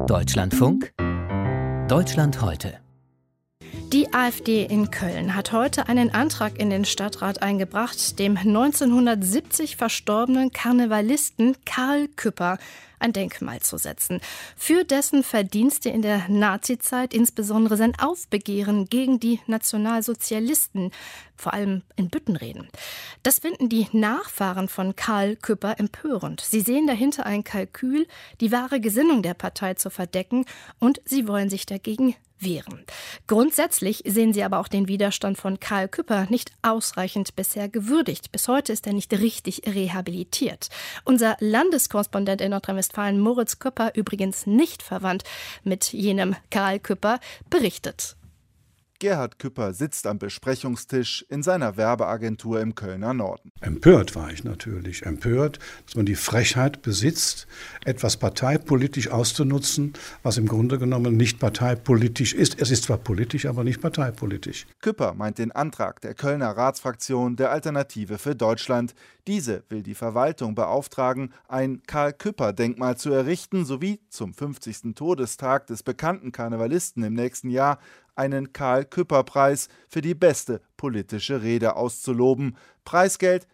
Deutschlandfunk, Deutschland heute. Die AfD in Köln hat heute einen Antrag in den Stadtrat eingebracht, dem 1970 verstorbenen Karnevalisten Karl Küpper ein Denkmal zu setzen. Für dessen Verdienste in der Nazizeit, insbesondere sein Aufbegehren gegen die Nationalsozialisten, vor allem in Büttenreden. Das finden die Nachfahren von Karl Küpper empörend. Sie sehen dahinter ein Kalkül, die wahre Gesinnung der Partei zu verdecken, und sie wollen sich dagegen wehren. Grundsätzlich sehen sie aber auch den Widerstand von Karl Küpper nicht ausreichend bisher gewürdigt. Bis heute ist er nicht richtig rehabilitiert. Unser Landeskorrespondent in Nordrhein-Westfalen, Moritz Küpper, übrigens nicht verwandt mit jenem Karl Küpper, berichtet. Gerhard Küpper sitzt am Besprechungstisch in seiner Werbeagentur im Kölner Norden. Empört war ich natürlich. Empört, dass man die Frechheit besitzt, etwas parteipolitisch auszunutzen, was im Grunde genommen nicht parteipolitisch ist. Es ist zwar politisch, aber nicht parteipolitisch. Küpper meint den Antrag der Kölner Ratsfraktion der Alternative für Deutschland. Diese will die Verwaltung beauftragen, ein Karl-Küpper-Denkmal zu errichten, sowie zum 50. Todestag des bekannten Karnevalisten im nächsten Jahr einen Karl-Küpper-Preis für die beste politische Rede auszuloben. Preisgeld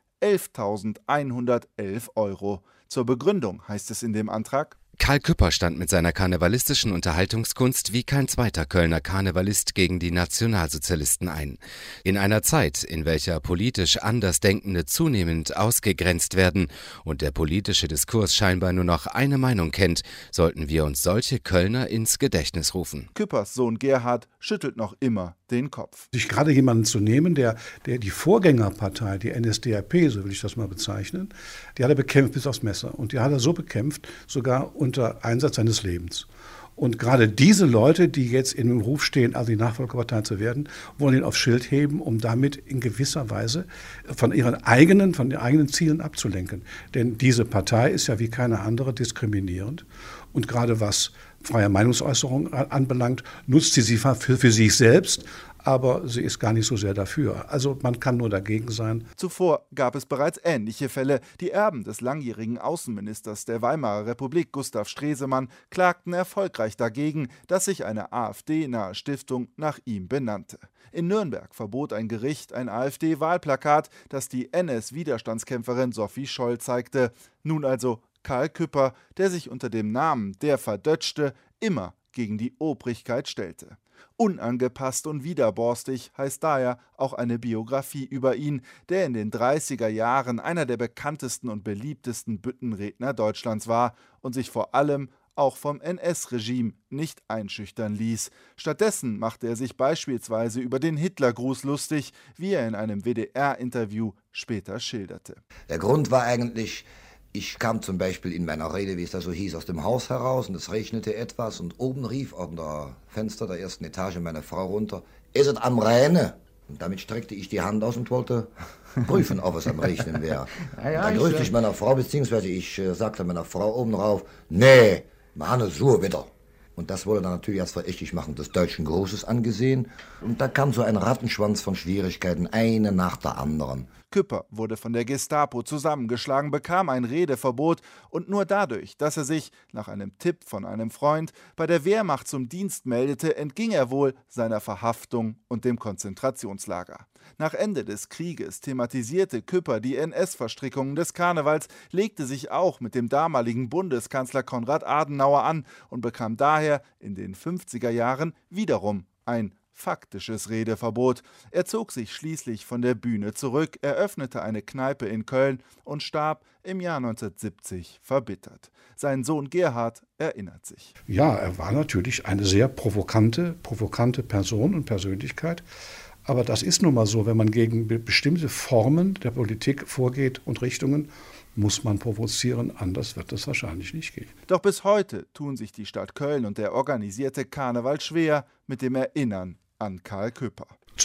11.111 €. Zur Begründung heißt es in dem Antrag: Karl Küpper stand mit seiner karnevalistischen Unterhaltungskunst wie kein zweiter Kölner Karnevalist gegen die Nationalsozialisten ein. In einer Zeit, in welcher politisch Andersdenkende zunehmend ausgegrenzt werden und der politische Diskurs scheinbar nur noch eine Meinung kennt, sollten wir uns solche Kölner ins Gedächtnis rufen. Küppers Sohn Gerhard schüttelt noch immer den Kopf. Sich gerade jemanden zu nehmen, der die Vorgängerpartei, die NSDAP, so will ich das mal bezeichnen, die hat er bekämpft bis aufs Messer. Und die hat er so bekämpft, sogar unter Einsatz seines Lebens. Und gerade diese Leute, die jetzt in dem Ruf stehen, also die Nachfolgepartei zu werden, wollen ihn aufs Schild heben, um damit in gewisser Weise von den eigenen Zielen abzulenken. Denn diese Partei ist ja wie keine andere diskriminierend. Und gerade was freie Meinungsäußerung anbelangt, nutzt sie für sich selbst, aber sie ist gar nicht so sehr dafür. Also man kann nur dagegen sein. Zuvor gab es bereits ähnliche Fälle. Die Erben des langjährigen Außenministers der Weimarer Republik, Gustav Stresemann, klagten erfolgreich dagegen, dass sich eine AfD-nahe Stiftung nach ihm benannte. In Nürnberg verbot ein Gericht ein AfD-Wahlplakat, das die NS-Widerstandskämpferin Sophie Scholl zeigte. Nun also Karl Küpper, der sich unter dem Namen der Verdötschte immer gegen die Obrigkeit stellte. Unangepasst und widerborstig heißt daher auch eine Biografie über ihn, der in den 30er Jahren einer der bekanntesten und beliebtesten Büttenredner Deutschlands war und sich vor allem auch vom NS-Regime nicht einschüchtern ließ. Stattdessen machte er sich beispielsweise über den Hitlergruß lustig, wie er in einem WDR-Interview später schilderte. Der Grund war eigentlich: Ich kam zum Beispiel in meiner Rede, wie es da so hieß, aus dem Haus heraus und es regnete etwas und oben rief an der Fenster der ersten Etage meine Frau runter: Ist es am Regnen? Und damit streckte ich die Hand aus und wollte prüfen, ob es am Regnen wäre. Dann grüßte ich meiner Frau, beziehungsweise ich sagte meiner Frau oben drauf: Nee, Mann, so wieder. Und das wurde dann natürlich als verächtlich machen des deutschen Grußes angesehen. Und da kam so ein Rattenschwanz von Schwierigkeiten, eine nach der anderen. Küpper wurde von der Gestapo zusammengeschlagen, bekam ein Redeverbot und nur dadurch, dass er sich nach einem Tipp von einem Freund bei der Wehrmacht zum Dienst meldete, entging er wohl seiner Verhaftung und dem Konzentrationslager. Nach Ende des Krieges thematisierte Küpper die NS-Verstrickungen des Karnevals, legte sich auch mit dem damaligen Bundeskanzler Konrad Adenauer an und bekam daher in den 50er Jahren wiederum ein faktisches Redeverbot. Er zog sich schließlich von der Bühne zurück, eröffnete eine Kneipe in Köln und starb im Jahr 1970 verbittert. Sein Sohn Gerhard erinnert sich. Ja, er war natürlich eine sehr provokante Person und Persönlichkeit. Aber das ist nun mal so, wenn man gegen bestimmte Formen der Politik vorgeht und Richtungen, muss man provozieren, anders wird es wahrscheinlich nicht gehen. Doch bis heute tun sich die Stadt Köln und der organisierte Karneval schwer mit dem Erinnern an Karl Küpper.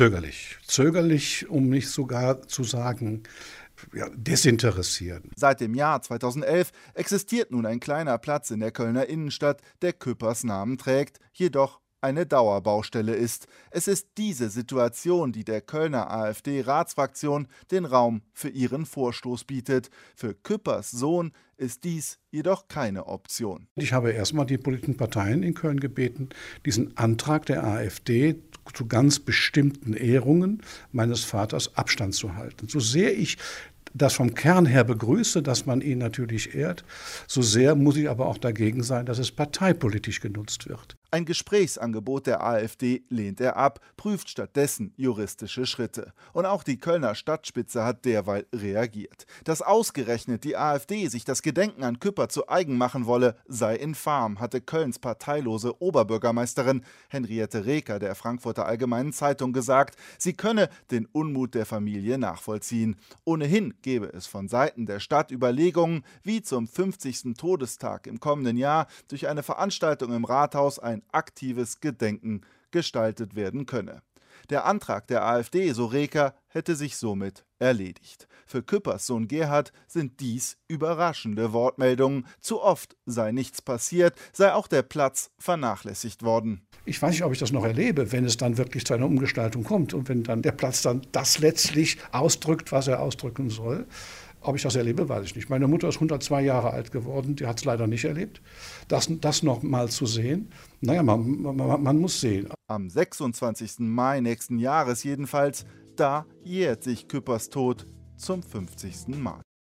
Zögerlich, um nicht sogar zu sagen, desinteressiert. Seit dem Jahr 2011 existiert nun ein kleiner Platz in der Kölner Innenstadt, der Küppers Namen trägt, jedoch eine Dauerbaustelle ist. Es ist diese Situation, die der Kölner AfD-Ratsfraktion den Raum für ihren Vorstoß bietet. Für Küppers Sohn ist dies jedoch keine Option. Ich habe erstmal die politischen Parteien in Köln gebeten, diesen Antrag der AfD zu ganz bestimmten Ehrungen meines Vaters Abstand zu halten. So sehr ich das vom Kern her begrüße, dass man ihn natürlich ehrt, so sehr muss ich aber auch dagegen sein, dass es parteipolitisch genutzt wird. Ein Gesprächsangebot der AfD lehnt er ab, prüft stattdessen juristische Schritte. Und auch die Kölner Stadtspitze hat derweil reagiert. Dass ausgerechnet die AfD sich das Gedenken an Küpper zu eigen machen wolle, sei infam, hatte Kölns parteilose Oberbürgermeisterin Henriette Reker der Frankfurter Allgemeinen Zeitung gesagt. Sie könne den Unmut der Familie nachvollziehen. Ohnehin gebe es von Seiten der Stadt Überlegungen, wie zum 50. Todestag im kommenden Jahr durch eine Veranstaltung im Rathaus ein aktives Gedenken gestaltet werden könne. Der Antrag der AfD, so Reker, hätte sich somit erledigt. Für Küppers Sohn Gerhard sind dies überraschende Wortmeldungen. Zu oft sei nichts passiert, sei auch der Platz vernachlässigt worden. Ich weiß nicht, ob ich das noch erlebe, wenn es dann wirklich zu einer Umgestaltung kommt und wenn dann der Platz dann das letztlich ausdrückt, was er ausdrücken soll. Ob ich das erlebe, weiß ich nicht. Meine Mutter ist 102 Jahre alt geworden, die hat es leider nicht erlebt. Das noch mal zu sehen, naja, man muss sehen. Am 26. Mai nächsten Jahres jedenfalls, da jährt sich Küppers Tod zum 50. Mal.